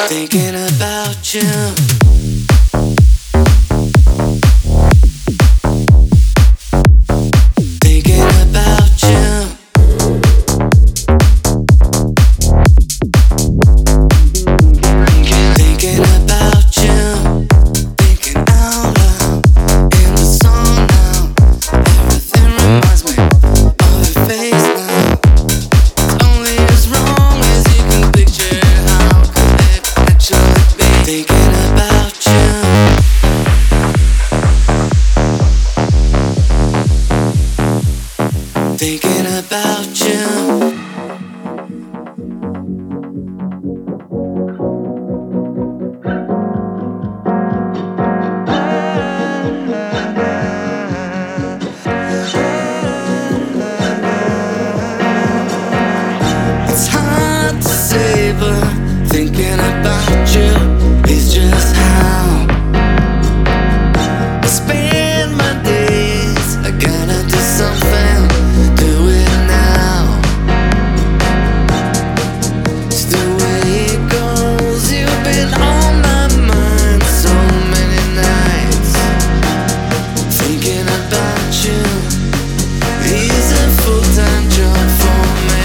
Thinking about you. Thinking about you. Thinking about you. Thinking out loud in the song now. Everything reminds me of your face now. It's only as wrong as you can picture. How could it actually be? Thinking about you. Thinking about you. It's hard to say, but thinking about you is just how I spend my days. I gotta do something, do it now. It's the way it goes. You've been on my mind so many nights. Thinking about you is a full-time job for me.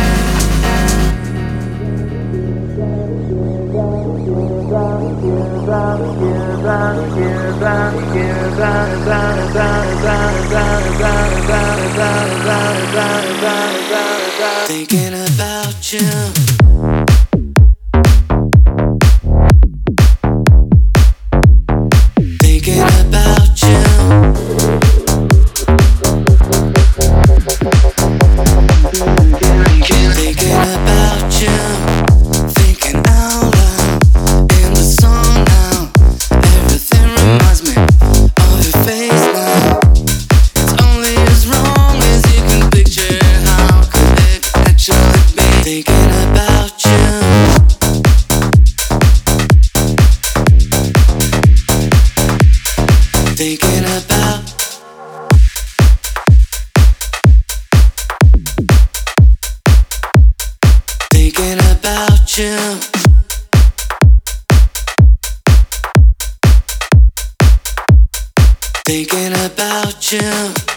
Thinking about you. Thinking about you. Thinking about you. Thinking out loud in the song now. Everything reminds me of your face now. It's only as wrong as you can picture. How could it actually be? Thinking about you. Thinking about. Thinking about you. Thinking about you.